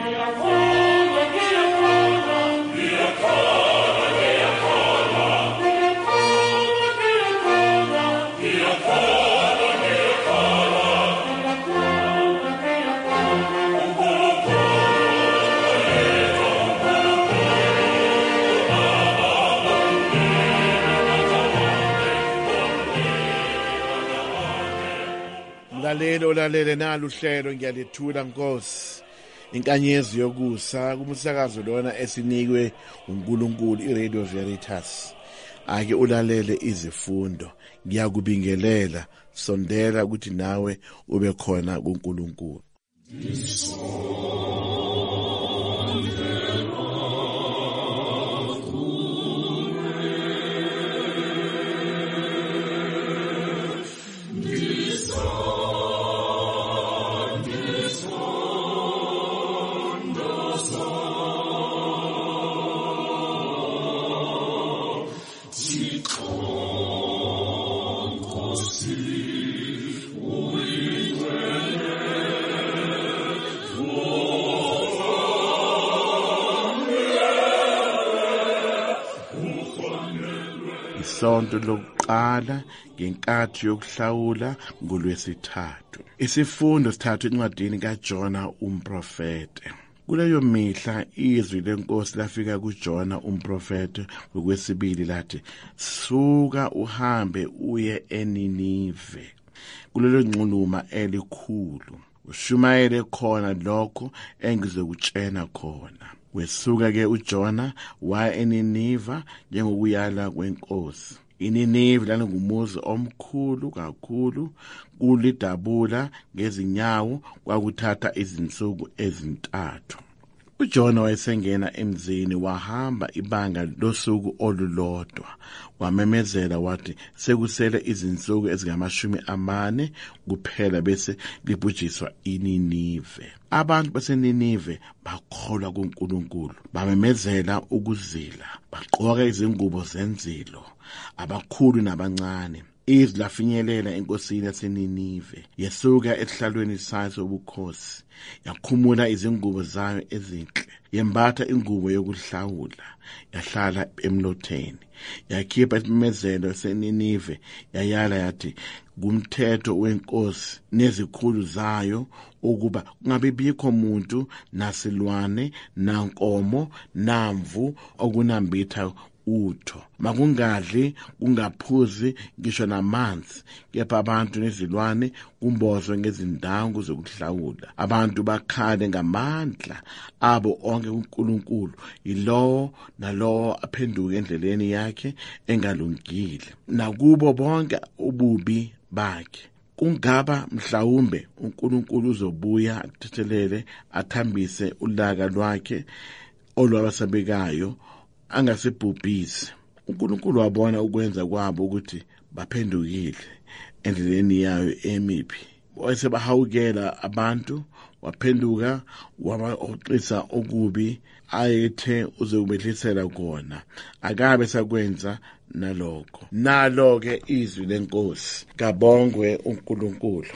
Lalele nalo uhlelo ngiyalethula Nkosi inkanyezi yokusa kumsakazo lona esinikwe uNkulunkulu iRadio Veritas. Ake ulalele izifundo, ngiyakubingelela, sondela ukuthi nawe ube khona kuNkulunkulu. Isonto lokuqala ngenkathi yokuhlawula ngolwesithathu. Isifundo sithathu encwadini kaJona umprofete. Kuleyo mihla izwi leNkosi lafika kuJona umprofete ngokwesibili lathi, suka uhambe uye eNinive, kulelo nxuluma elikhulu, ushumayele khona lokho engizokutshela khona. Wesuka ke uJona waya eNiniva njengokuyala kweNkosi. iNinive lalingumuzi omkhulu kakhulu, kulidabula ngezinyawo kwakuthatha izinsuku ezintathu. uJona wayesengena emzini, wahamba ibanga losuku olulodwa, wamemezela wathi sekusele izinsuku ezingama40 kuphela bese libhujiswa iNinive. Abantu baseNinive bakholwa kuNkulunkulu, bamemezela ukuzila, bagqoka izingubo zenzilo, abakhulu nabancane. Izwi lafinyelela enkosini yaseNinive, yesuka esihlalweni sayo sobukhosi, yakhumula izingubo zayo ezinhle, yembatha ingubo yokuhlawula, yahlala emlotheni, yakhipha imemezelo yaseNinive, yayala yathi kumthetho wenkosi nezikhulu zayo ukuba kungabibikho muntu nasilwane nankomo namvu okunambitha utho, makungadli, kungaphuzi ngisho namanzi, kepha abantu nezilwane kumbozwe ngezindangu zokuhlawula. Abantu bakhale ngamandla abo onke kuNkulunkulu, yilowo nalowo aphenduke endleleni yakhe engalungile, nakubo bonke ububi bakhe. Kungaba mhlawumbe uNkulunkulu uzobuya athethelele, athambise ulaka lwakhe olwabasabekayo, angasibhubhisi. uNkulunkulu wabona ukwenza kwabo ukuthi baphendukile endleleni yayo emibi. Wayesebahawukela abantu, waphenduka wabaxisa okubi ayethe uzobehlisela kona, akabe sakwenza nalokho. Nalo-ke izwi leNkosi. Kabongwe uNkulunkulu.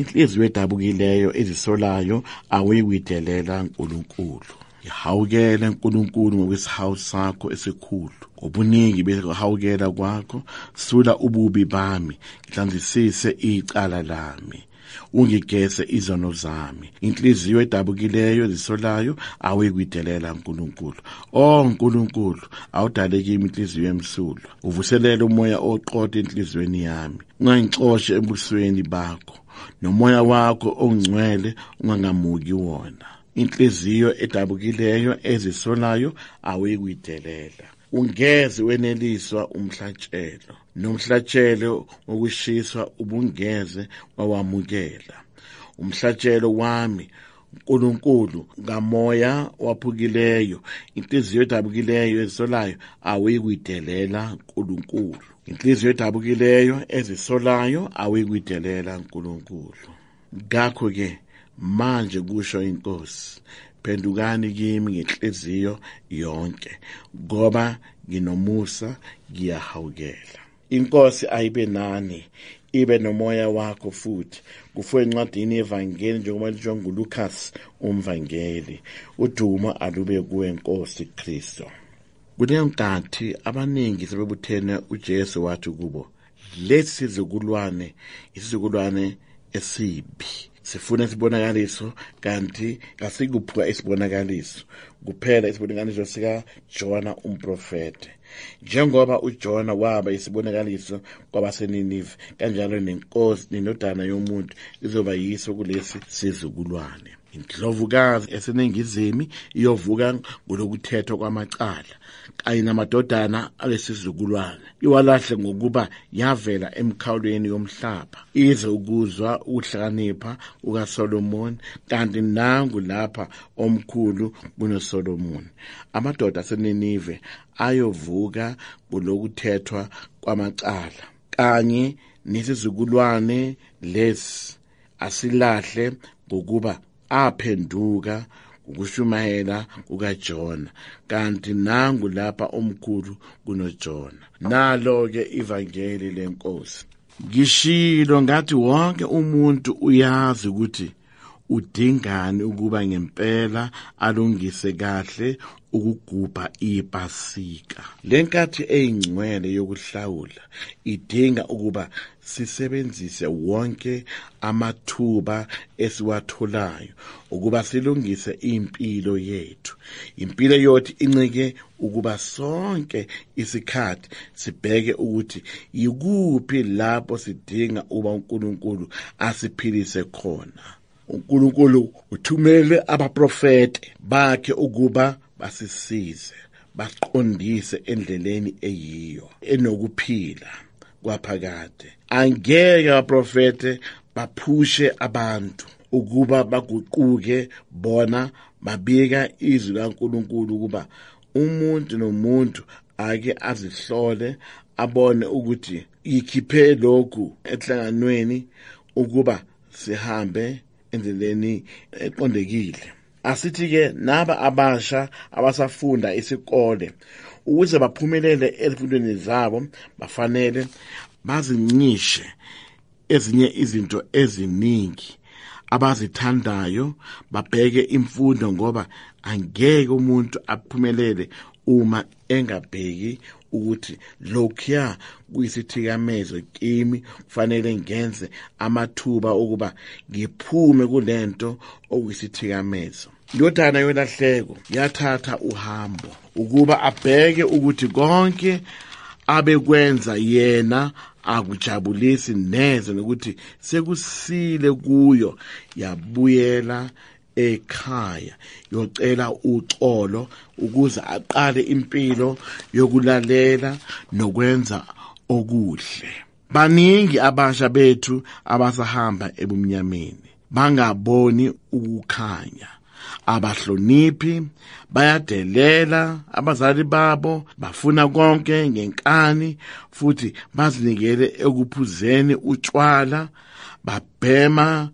inhliziyo edabukileyo ezisolayo awuyikuyidelela uNkulunkulu. Ihawukele uNkulunkulu ngokwesihawu sakho esikhulu. Ngobuningi behawukela kwakho sula ububi bami, ngihlanzisise icala lami, ungigese izono zami. Inhliziyo edabukileyo ezisolayo awuyikuyidelela uNkulunkulu. uNkulunkulu, awudale kimi inhliziyo emsulwa. Uvuselele umoya oqotho enhliziyweni yami. Ungangixoshe ebusweni bakho, nomoya wakho ongcwele ungangamuki wona. Inhliziyo edabukileyo ezisolayo awuyikuyidelela. Ungeze weneliswa umhlatshelo, nomhlatshelo wokushiswa ubungeze wawamukela. Umhlatshelo wami uNkulunkulu ngamoya waphukileyo, inhliziyo edabukileyo ezisolayo awuyikuyidelela uNkulunkulu. Inhliziyo edabukileyo ezisolayo awuyikuyidelela uNkulunkulu. Ngakho-ke manje kusho iNkosi, phendukani kimi ngenhliziyo yonke, ngoba nginomusa, ngiyahawukela. Inkosi ayibe nani, ibe nomoya wakho futhi. Kufue encwadini yevangeli njengoba litsho nguLukas umvangeli. Udumo alube kuwe Nkosi Kristo. Kuleyo nkathi abaningi sebebuthene uJesu wathi kubo, lesi isizukulwane esibi. Sifuna isibonakaliso, kanti kasikuphuka isibonakaliso. Kuphela isibonakaliso sika Jona umprofete. Njengoba uJona waba isibonakaliso kwabaseNinive, kanjalo nenkosi nendodana yomuntu izoba yiso kulesi sizukulwane. Indlovukazi eseningizimu iyovuka ngolokuthethwa kwamacala, kanye namadodana alesizukulwane iwalahle ngokuba yavela emkhawulweni yomhlaba, ize ukuzwa ukuhlakanipha kukaSolomoni, kanti nangu lapha omkhulu kunoSolomoni. Amadoda aseNinive ayovuka kulokuthethwa kwamacala, kanye nesizukulwane lesi asilahle ngokuba aphenduka ukushumayela kukaJona, kanti nangu lapha omkhulu kunoJona. Nalo-ke ivangeli lenkosi. Ngishilo ngathi wonke umuntu uyazi ukuthi udingani ukuba ngempela alungise kahle ukugubha iPasika. Lenkathi eyingcwele yokuhlawula idinga ukuba sisebenzise wonke amathuba esiwatholayo ukuba silungise impilo yethu. Impilo yethu incike ukuba sonke isikhathi sibheke ukuthi yikuphi lapho sidinga uba uNkulunkulu asiphilise khona. uNkulunkulu uthumele abaprofete bakhe ukuba basisize, baqondise endleleni eyiyo, enokuphila kwaphakade. Angeke abaprofete baphushe abantu ukuba baguquke, bona babika izwi laNkulunkulu ukuba umuntu nomuntu ake azihlole, abone ukuthi ikhiphe lokhu enhlanganweni ukuba sihambe endleleni eqondekile. Asithi-ke naba abasha abasafunda isikole, ukuze baphumelele ezifundweni zabo, bafanele bazincishe ezinye izinto eziningi abazithandayo, babheke imfundo, ngoba angeke umuntu aphumelele uma engabheki ukuthi lokhuya kuyisithikamezo kimi, kufanele ngenze amathuba ukuba ngiphume kulento okuyisithikamezo. Indodana yolahleko yathatha uhambo ukuba abheke ukuthi konke abekwenza yena akujabulisi neze, nokuthi sekusile kuyo. Yabuyela ekhaya yocela uxolo ukuze aqale impilo yokulalela nokwenza okuhle. Baningi abasha bethu abasahamba ebumnyameni, bangaboni ukukhanya, abahloniphi, bayadelela abazali babo, bafuna konke ngenkani, futhi bazinikele ekuphuzeni utshwala, babhema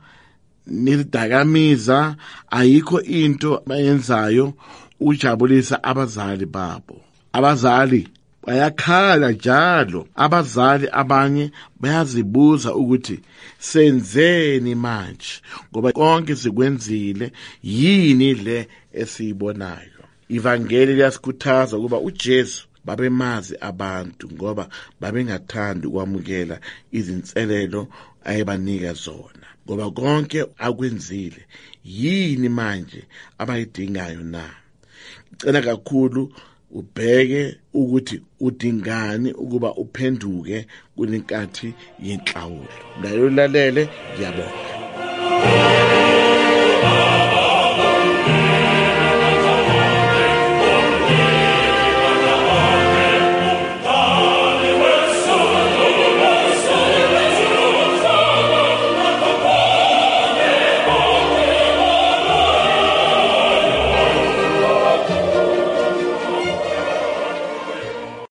nesidakamizwa. Ayikho into bayenzayo ujabulisa abazali babo. Abazali bayakhala njalo. Abazali abanye bayazibuza ukuthi senzeni manje, ngoba konke sikwenzile, yini le esiyibonayo? Ivangeli liyasikhuthaza ukuba uJesu babemazi abantu ngoba babengathandi ukwamukela izinselelo ayebanika zona, ngoba konke akwenzile, yini manje abayidingayo na? Ngicela kakhulu ubheke ukuthi udingani ukuba uphenduke kulenkathi yenhlawulo. Mlalelo lalele, ngiyabonga.